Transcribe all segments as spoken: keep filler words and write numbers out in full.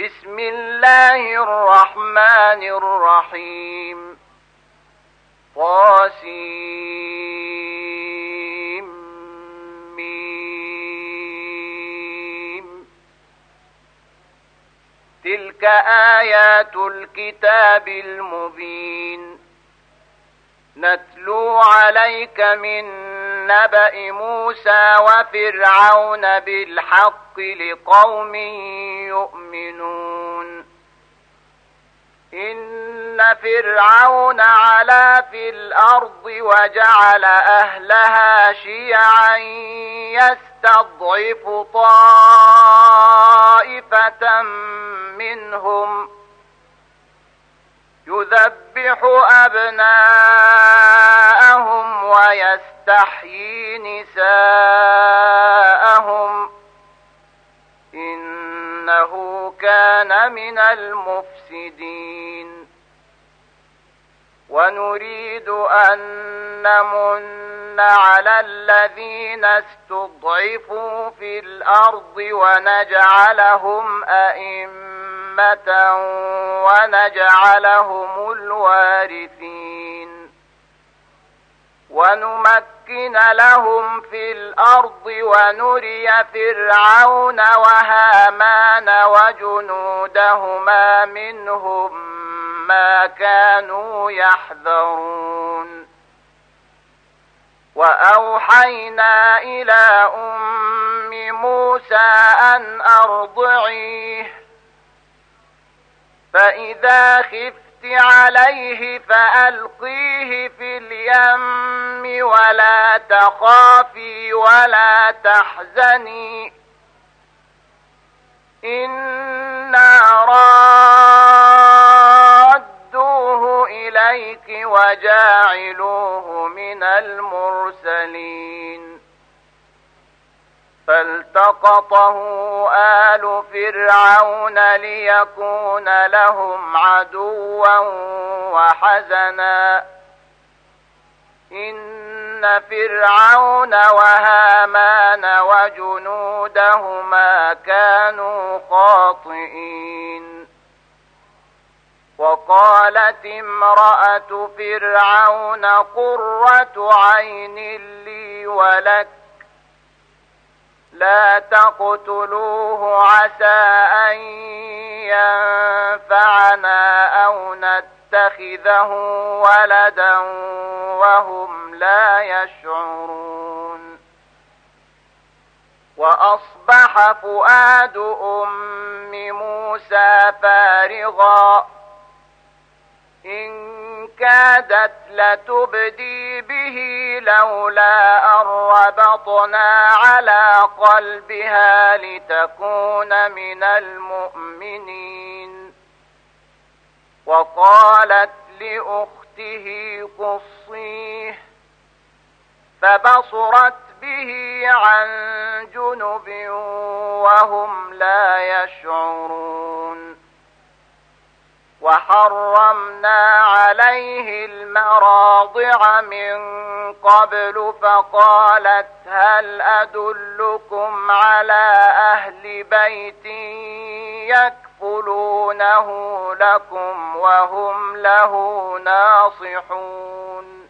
بسم الله الرحمن الرحيم طاسيم تلك آيات الكتاب المبين نتلو عليك من نبأ موسى وفرعون بالحق لقوم يؤمنون إن فرعون علا في الأرض وجعل أهلها شيعا يستضعف طائفة منهم يذبح أبناءهم ويستحيي نساءهم إنه كان من المفسدين ونريد أن نمن على الذين استضعفوا في الأرض ونجعلهم أئمة ونجعلهم الوارثين ونمكن لهم في الأرض ونري فرعون وهامان وجنودهما منهم ما كانوا يحذرون وأوحينا إلى أم موسى أن أرضعيه فإذا خفت عليه فألقيه في اليم ولا تخافي ولا تحزني إنا رادوه إليك وجاعلوه من المرسلين فالتقطه آل فرعون ليكون لهم عدوا وحزنا إن فرعون وهامان وجنودهما كانوا خاطئين وقالت امرأة فرعون قرة عين لي ولك لا تقتلوه عسى أن ينفعنا أو نتخذه ولدا وهم لا يشعرون وأصبح فؤاد أم موسى فارغا إن كادت لتبدي به لولا أن ربطنا على قلبها لتكون من المؤمنين وقالت لأخته قصيه فبصرت به عن جنب وهم لا يشعرون وحرمنا عليه المراضع من قبل فقالت هل أدلكم على أهل بيت يكفلونه لكم وهم له ناصحون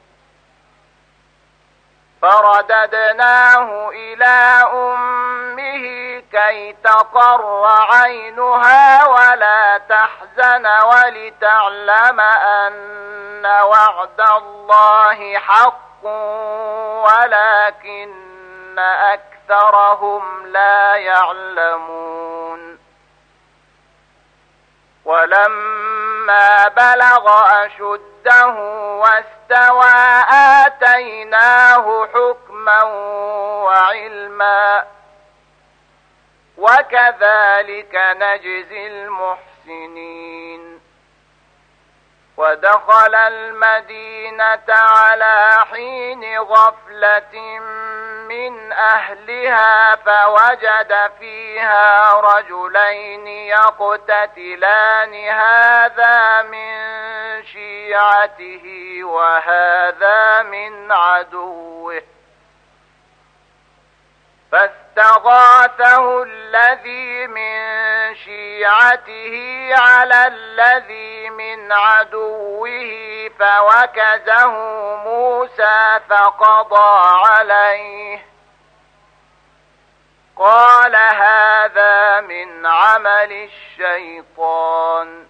فرددناه إلى أمه كي تقر عينها ولا تحزن ولتعلم أن وعد الله حق ولكن أكثرهم لا يعلمون ولما بلغ أشده واستوى آتيناه حكما وعلما وكذلك نجزي المحسنين ودخل المدينة على حين غفلة من أهلها فوجد فيها رجلين يقتتلان هذا من شيعته وهذا من عدوه فاستغاثه الذي من شيعته شيعته على الذي من عدوه فوكزه موسى فقضى عليه قال هذا من عمل الشيطان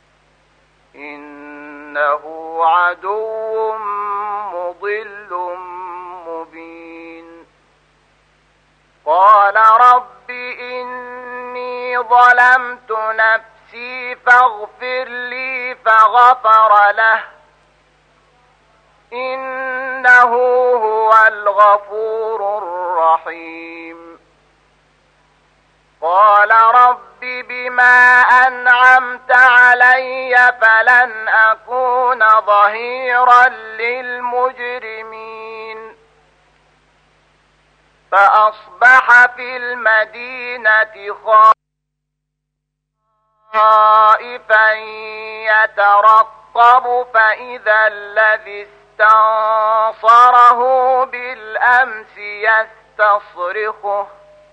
إنه عدو مضل مبين قال رب إني ظلمت نفسي فاغفر لي فغفر له إنه هو الغفور الرحيم قال رب بما أنعمت علي فلن أكون ظهيرا للمجرمين فأصبح في المدينة خائفا يترقب فإذا الذي استنصره بالأمس يستصرخه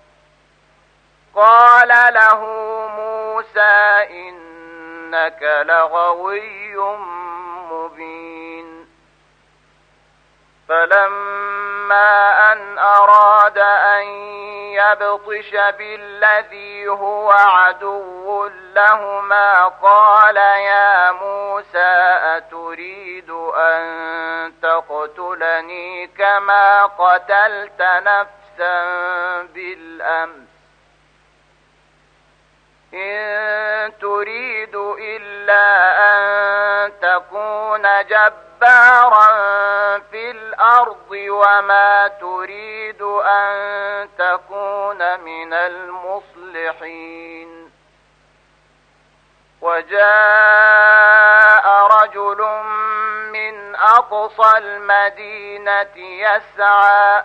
قال له موسى إنك لغوي مبين فلما أن أراد أن يبطش بالذي هو عدو لهما قال يا موسى أتريد أن تقتلني كما قتلت نفسا بالأمس إن تريد إلا أن تكون جبارا في الأرض وما تريد أن تكون من المصلحين وجاء رجل من أقصى المدينة يسعى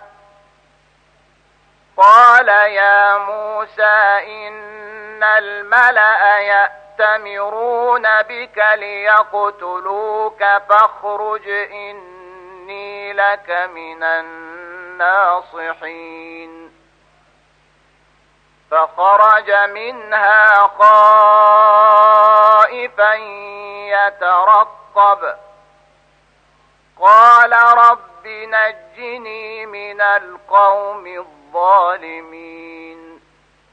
قال يا موسى إن الملأ يأتمرون بك ليقتلوك فاخرج إني لك من الناصحين فخرج منها خائفا يترقب قال رب نجني من القوم الظالمين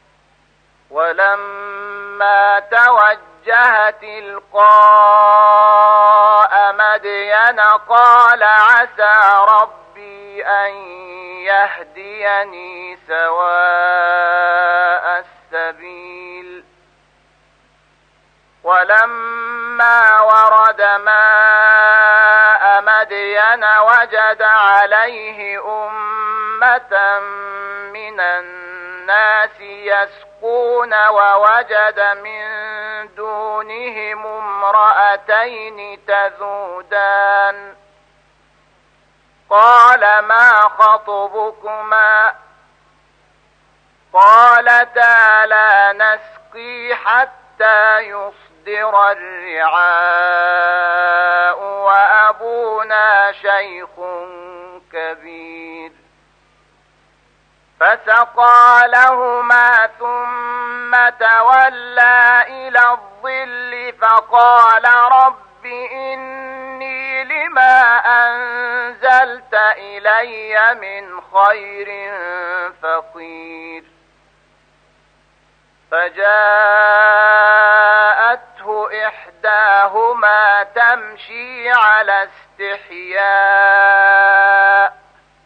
ولما توجه تلقاء مدين قال عسى ربي أن يهديني سواء السبيل ولما ورد ماء مدين وجد عليه أمة من الناس يسقون ووجد من دونهم امرأتين تذودان قال ما خطبكما قالتا لا نسقي حتى يصدر الرعاء وأبونا شيخ كبير فسقى لهما ثم تولى إلى الظل فقال رب إني لما أنزلت إلي من خير فقير فجاءته إحداهما تمشي على استحياء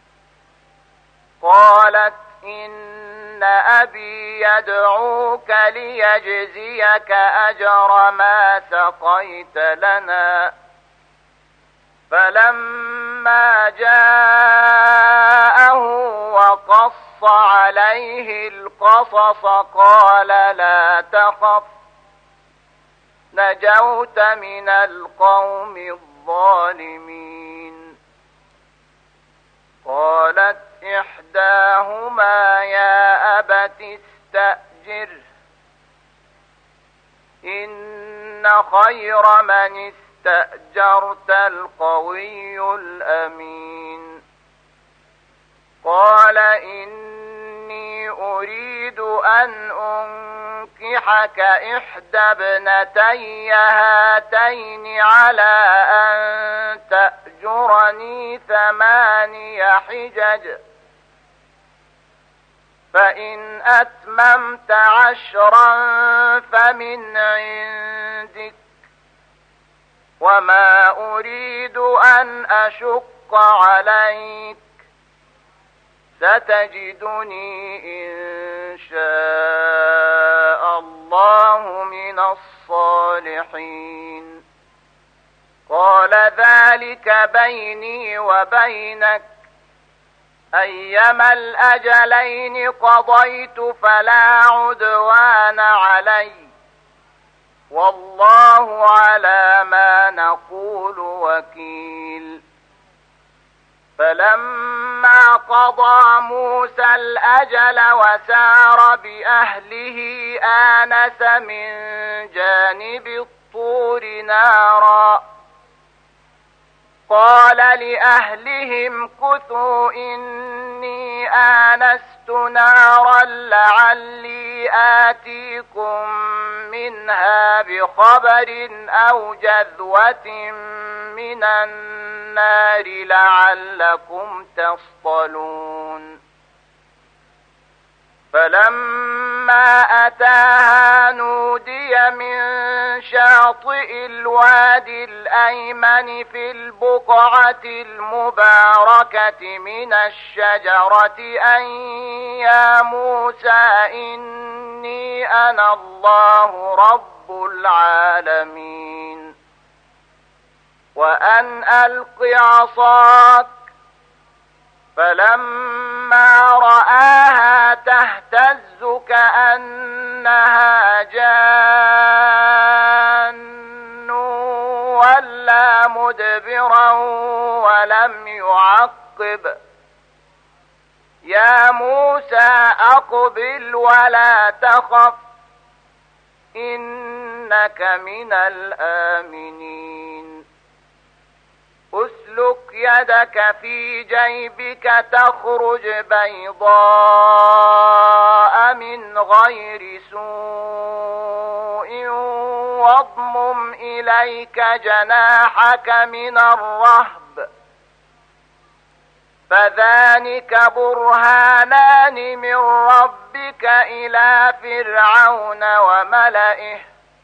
قالت إن أبي يدعوك ليجزيك أجر ما سقيت لنا فلما جاءه وقص عليه القصص قال لا تخف نجوت من القوم الظالمين قالت إحداهما يا أبت استأجره إن خير من استأجرت القوي الأمين قال إني أريد أن أنكحك إحدى ابنتي هاتين على أن تأجرني ثماني حجج فإن أتممت عشرا فمن عندك وما أريد أن أشق عليك ستجدني إن شاء الله من الصالحين. قال ذلك بيني وبينك أيما الأجلين قضيت فلا عدوان علي والله على ما نقول وكيل. فلما قضى موسى الأجل وسار بأهله آنس من جانب الطور نارا قال لأهلهم كثوا إني آنست نارا لعلي آتيكم منها بخبر أو جذوة من النار لعلكم تصطلون. فلما أتاها نودي من شاطئ الوادي الأيمن في البقعة المباركة من الشجرة أن يا موسى إني أنا الله رب العالمين وأن ألق عصاك. فلما رآها تهتز كأنها جان ولا مدبرا ولم يعقب يا موسى أقبل ولا تخف إنك من الآمنين. أسلك يدك في جيبك تخرج بيضاء من غير سوء واضمم إليك جناحك من الرهب فذلك برهانان من ربك إلى فرعون وملئه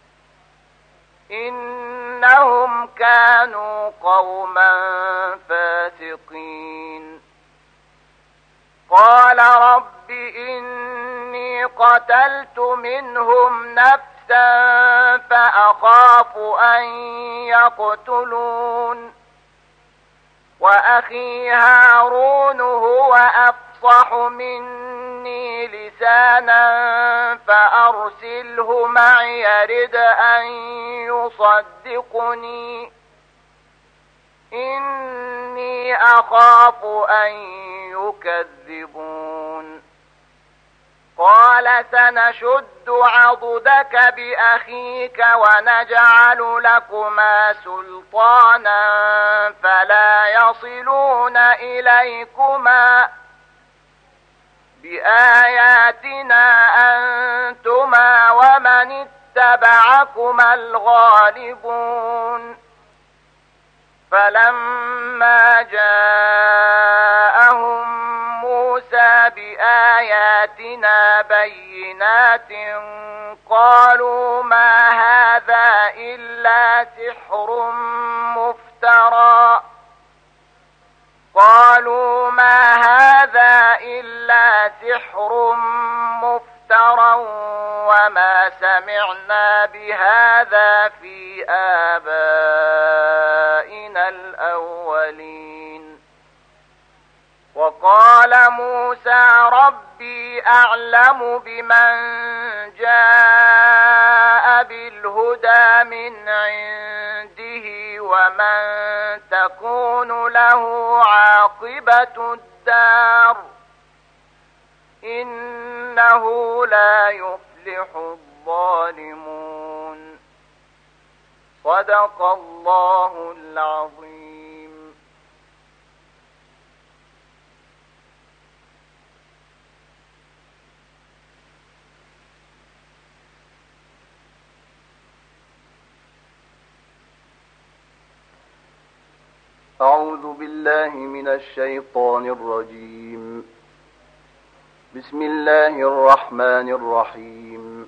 إنهم كانوا قوما فاسقين. قال رب إني قتلت منهم نفسا فأخاف أن يقتلون وأخي هارون هو أفصح مني لسانا فأرسله معي يرد أن يصدقني إني أخاف أن يكذبون. قال سنشد عضدك بأخيك ونجعل لكما سلطانا فلا يصلون إليكما بآياتنا أنتما ومن اتبعكما الغالبون. فلما جاءهم موسى بآياتنا بينات قالوا ما هذا إلا سحر مفترى قالوا ما هذا إلا سحر مفترى وما سمعنا بهذا في آبائنا الأولين. وقال موسى ربي أعلم بمن جاء بالهدى من عنده ومن تكون له عاقبة الدار إنه لا يفلح الظالمون. صدق الله العظيم. أعوذ بالله من الشيطان الرجيم. بسم الله الرحمن الرحيم.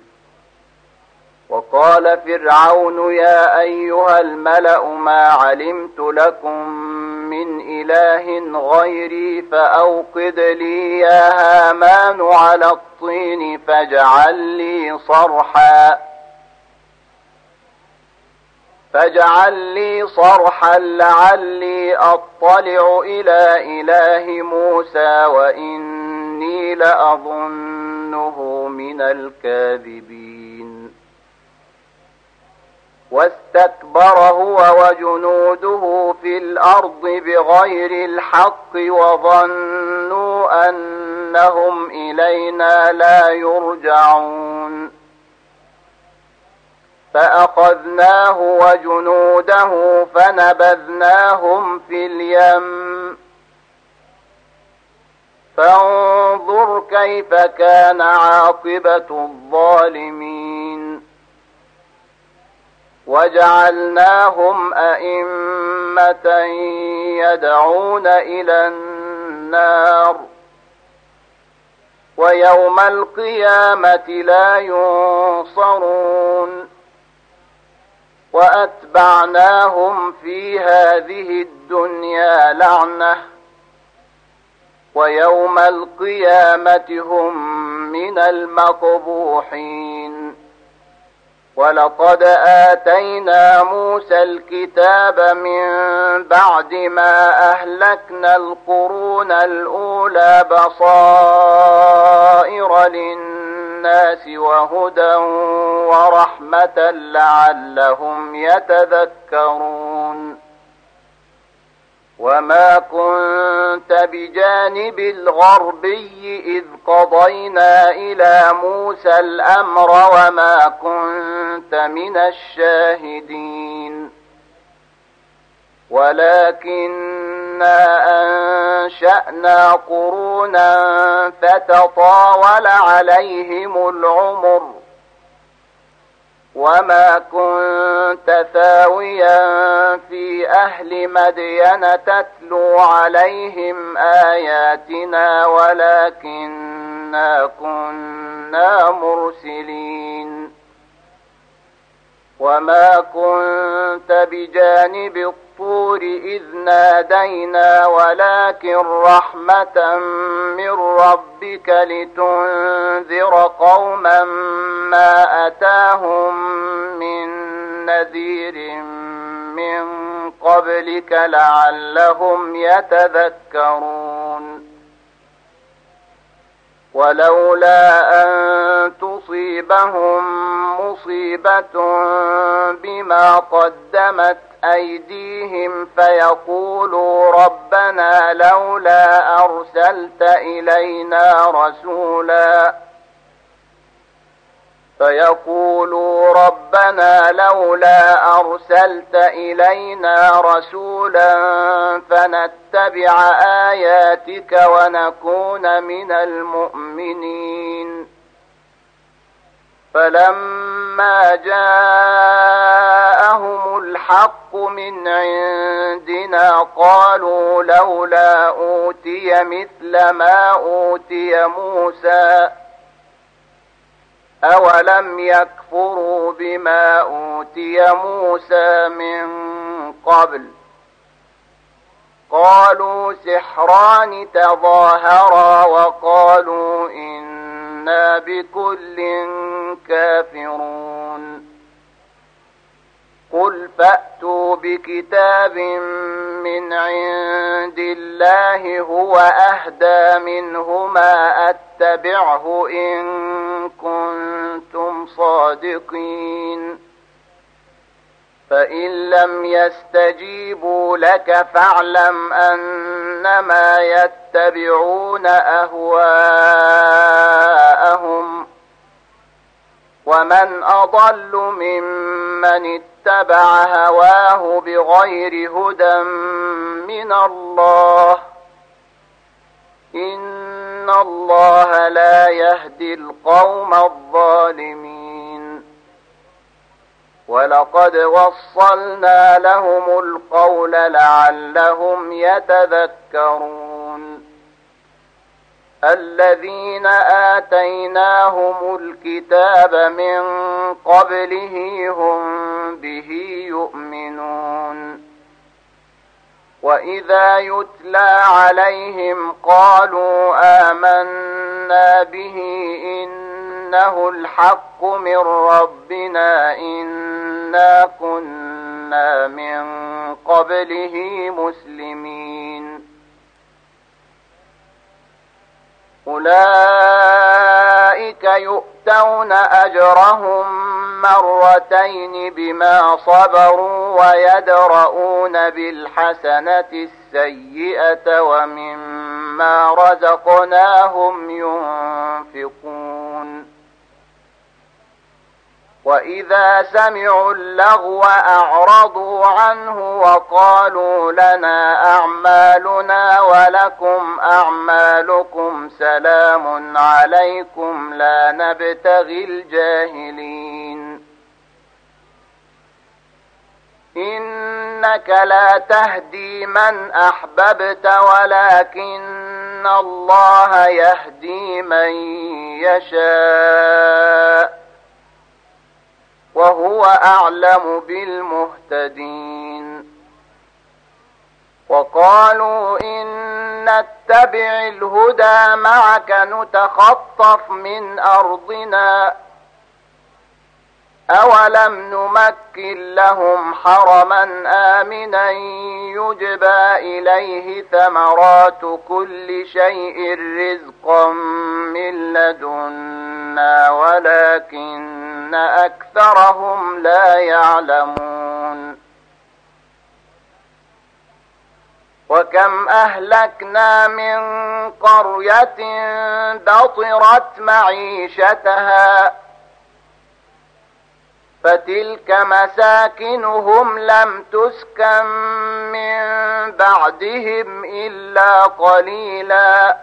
وقال فرعون يا أيها الملأ ما علمت لكم من إله غيري فأوقد لي يا هامان على الطين فاجعل لي صرحا فاجعل لي صرحا لعلي أطلع إلى إله موسى وإني لأظنه من الكاذبين. واستكبر هو وجنوده في الأرض بغير الحق وظنوا أنهم إلينا لا يرجعون. فأخذناه وجنوده فنبذناهم في اليم فانظر كيف كان عاقبة الظالمين. وجعلناهم أئمة يدعون إلى النار ويوم القيامة لا ينصرون. وأتبعناهم في هذه الدنيا لعنة ويوم القيامة هم من المقبوحين. ولقد آتينا موسى الكتاب من بعد ما أهلكنا القرون الأولى بصائر للناس وهدى ورحمة لعلهم يتذكرون. وما كنت بجانب الغربي إذ قضينا إلى موسى الأمر وما كنت من الشاهدين ولكننا أنشأنا قرونا فتطاول عليهم العمر وما كنت ثاويا في أهل مدين تتلو عليهم آياتنا ولكننا كنا مرسلين. وما كنت بجانب الطور إذ نادينا ولكن رحمة من ربك لتنذر قوما ما أتاهم من نذير من قبلك لعلهم يتذكرون. ولولا أن تصيبهم مصيبة بما قدمت أيديهم فيقولوا ربنا لولا أرسلت إلينا رسولا فيقولوا ربنا لولا أرسلت إلينا رسولا فنتبع آياتك ونكون من المؤمنين. فلما جاءهم الحق من عندنا قالوا لولا أوتي مثل ما أوتي موسى أولم يكفروا بما أوتي موسى من قبل قالوا سحران تظاهرا وقالوا إنا بكل كافرون. قل فأتوا بكتاب من عند الله هو أهدى منهما أتبعه إن كنتم صادقين. فإن لم يستجيبوا لك فاعلم أنما يتبعون أهواءهم ومن أضل ممن اتبع هواه بغير هدى من الله إن الله لا يهدي القوم الظالمين. ولقد وصلنا لهم القول لعلهم يتذكرون الذين آتيناهم الكتاب من قبله هم به يؤمنون وإذا يتلى عليهم قالوا آمنا به إنه الحق من ربنا إنا كنا من قبله مسلمين أولئك يؤتون أجرهم مرتين بما صبروا ويدرؤون بالحسنة السيئة ومما رزقناهم ينفقون وإذا سمعوا اللغو أعرضوا عنه وقالوا لنا أعمالنا ولكم أعمالكم سلام عليكم لا نبتغي الجاهلين إنك لا تهدي من أحببت ولكن الله يهدي من يشاء وهو أعلم بالمهتدين وقالوا إن نتبع الهدى معك نتخطف من أرضنا أولم نمكن لهم حرما آمنا يجبى إليه ثمرات كل شيء رزقا من لدنا ولكن أكثرهم لا يعلمون وكم أهلكنا من قرية بطرت معيشتها فتلك مساكنهم لم تسكن من بعدهم إلا قليلا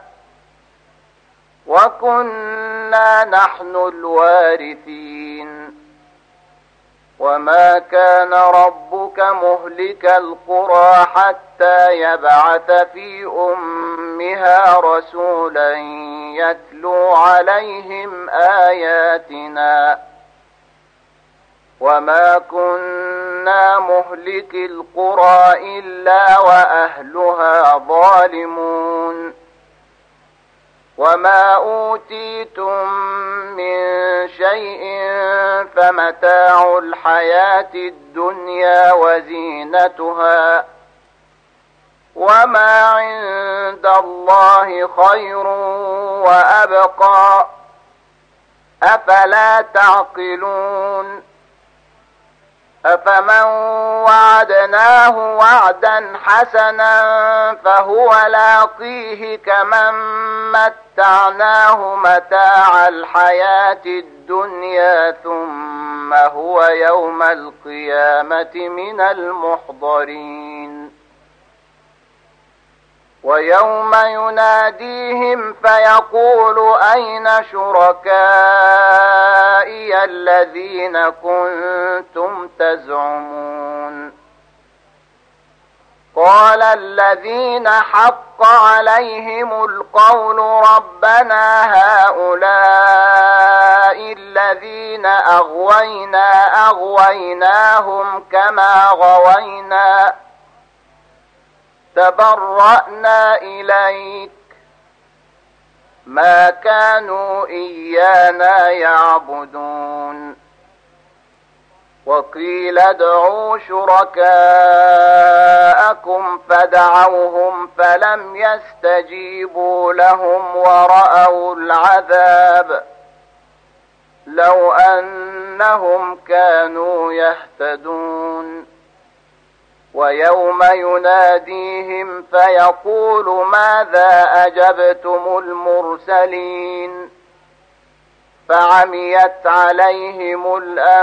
وكنا نحن الوارثين وما كان ربك مهلك القرى حتى يبعث في أمها رسولا يتلو عليهم آياتنا وما كنا مهلك القرى إلا وأهلها ظالمون وما أوتيتم من شيء فمتاع الحياة الدنيا وزينتها وما عند الله خير وأبقى أفلا تعقلون أفمن وعدناه وعدا حسنا فهو لاقيه كمن متعناه متاع الحياة الدنيا ثم هو يوم القيامة من المحضرين ويوم يناديهم فيقول أين شركائي الذين كنتم تزعمون قال الذين حق عليهم القول ربنا هؤلاء الذين أغوينا أغويناهم كما غوينا تبرأنا إليك ما كانوا إيانا يعبدون وقيل ادعوا شركاءكم فدعوهم فلم يستجيبوا لهم ورأوا العذاب لو أنهم كانوا يهتدون ويوم يناديهم فيقول ماذا أجبتم المرسلين فعميت عليهم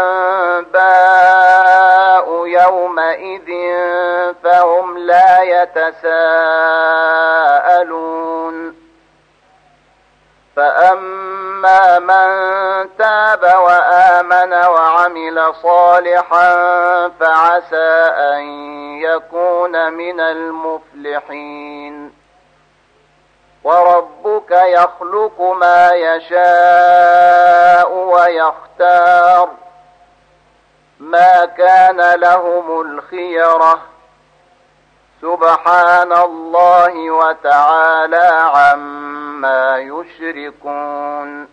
الأنباء يومئذ فهم لا يتساءلون فأما من تاب وآمن وعمل وعمل صالحا فعسى أن يكون من المفلحين. وربك يخلق ما يشاء ويختار ما كان لهم الخيرة سبحان الله وتعالى عما يشركون.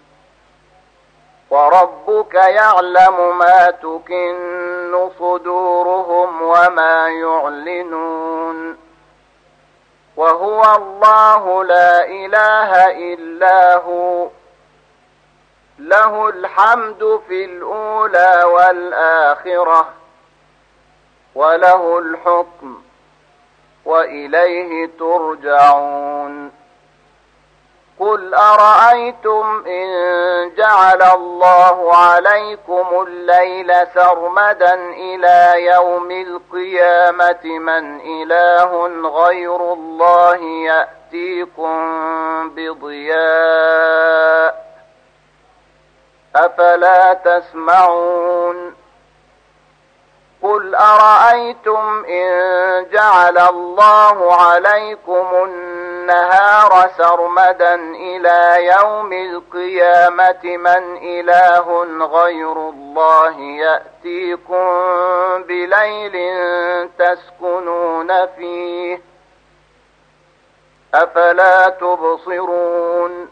وربك يعلم ما تكن صدورهم وما يعلنون. وهو الله لا إله إلا هو له الحمد في الأولى والآخرة وله الحكم وإليه ترجعون. قل أرأيتم إن جعل الله عليكم الليل سرمدا إلى يوم القيامة من إله غير الله يأتيكم بضياء أفلا تسمعون. قل أرأيتم إن جعل الله عليكم النهار سرمدا إلى يوم القيامة من إله غير الله يأتيكم بليل تسكنون فيه أفلا تبصرون.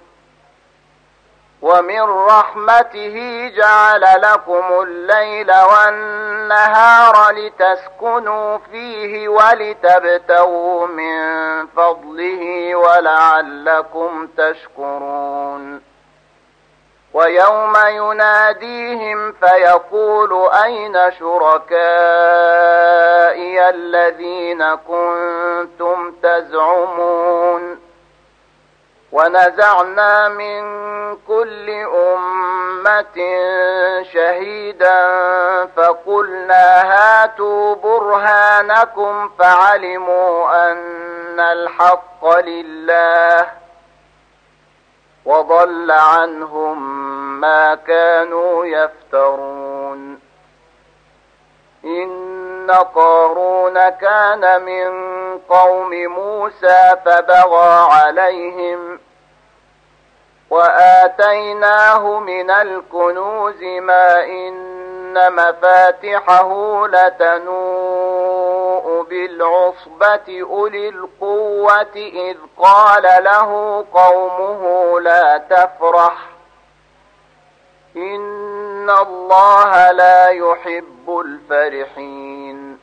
ومن رحمته جعل لكم الليل والنهار لتسكنوا فيه ولتبتغوا من فضله ولعلكم تشكرون. ويوم يناديهم فيقول أين شركائي الذين كنتم تزعمون. ونزعنا من كل أمة شهيدا فقلنا هاتوا برهانكم فعلموا أن الحق لله وضل عنهم ما كانوا يفترون. إن قارون كان من قوم موسى فبغى عليهم وآتيناه من الكنوز ما إن مفاتحه لتنوء بالعصبة أولي القوة إذ قال له قومه لا تفرح إن الله لا يحب الفرحين.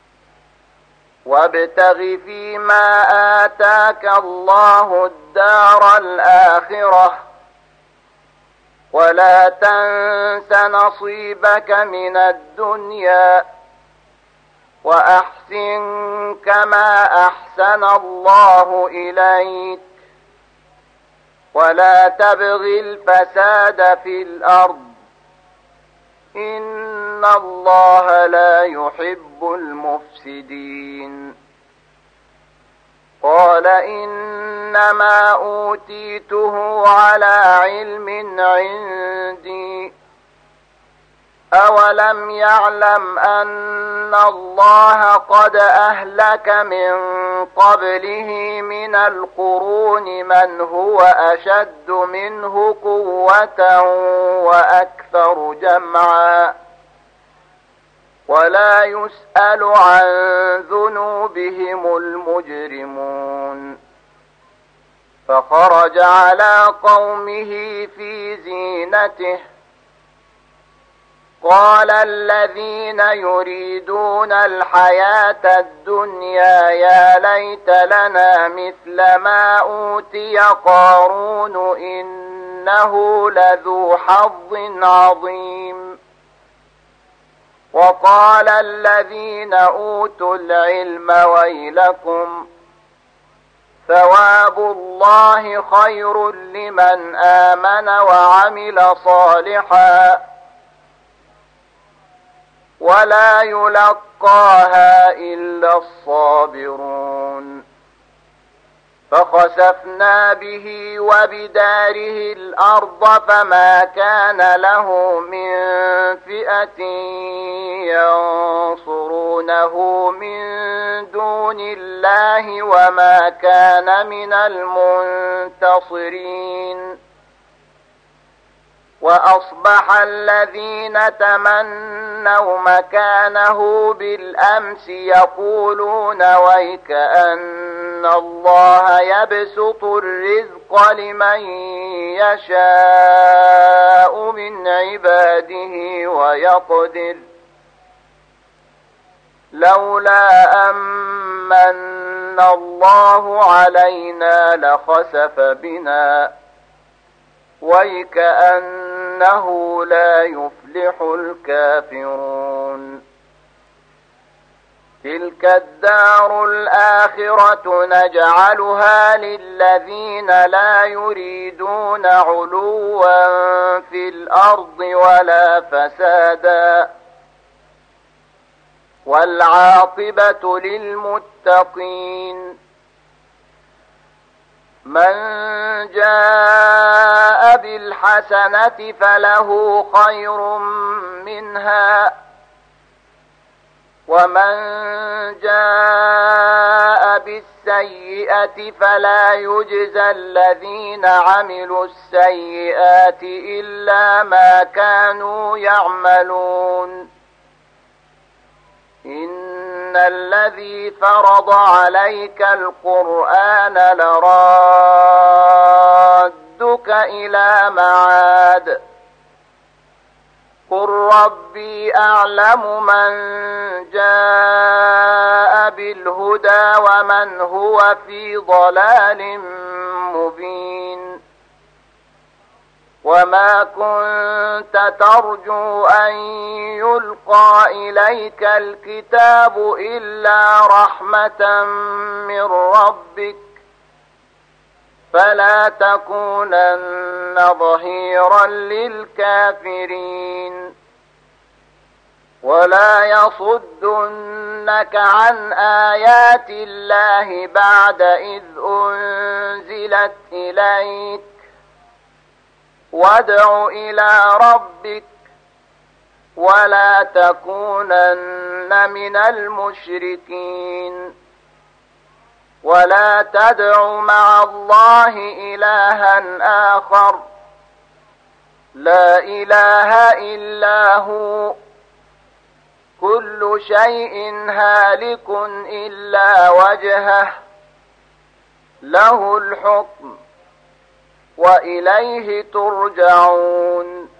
وابتغ فيما آتاك الله الدار الآخرة ولا تنس نصيبك من الدنيا وأحسن كما أحسن الله إليك ولا تبغ الفساد في الأرض إن الله لا يحب المفسدين. قال إنما أوتيته على علم عندي أولم يعلم أن الله قد أهلك من قبله من القرون من هو أشد منه قوة وأكثر جمعا ولا يسأل عن ذنوبهم المجرمون. فخرج على قومه في زينته قال الذين يريدون الحياة الدنيا يا ليت لنا مثل ما أوتي قارون إنه لذو حظ عظيم. وقال الذين أوتوا العلم ويلكم ثواب الله خير لمن آمن وعمل صالحا ولا يلقاها إلا الصابرون. فخسفنا به وبداره الأرض فما كان له من فئة ينصرونه من دون الله وما كان من المنتصرين. وأصبح الذين تمنوا مكانه بالأمس يقولون ويك أن الله يبسط الرزق لمن يشاء من عباده ويقدر لولا أمن الله علينا لخسف بنا ويكأنه لا يفلح الكافرون. تلك الدار الآخرة نجعلها للذين لا يريدون علوا في الأرض ولا فسادا والعاقبة للمتقين. من جاء بالحسنة فله خير منها ومن جاء بالسيئة فلا يجزى الذين عملوا السيئات إلا ما كانوا يعملون. إن الذي فرض عليك القرآن لرادك إلى معاد قل ربي أعلم من جاء بالهدى ومن هو في ضلال مبين. وما كنت ترجو أن يلقى إليك الكتاب إلا رحمة من ربك فلا تكونن ظهيرا للكافرين. ولا يصدنك عن آيات الله بعد إذ أنزلت إليك وادع إلى ربك ولا تكونن من المشركين. ولا تدع مع الله إلها آخر لا إله إلا هو كل شيء هالك إلا وجهه له الحكم وإليه ترجعون.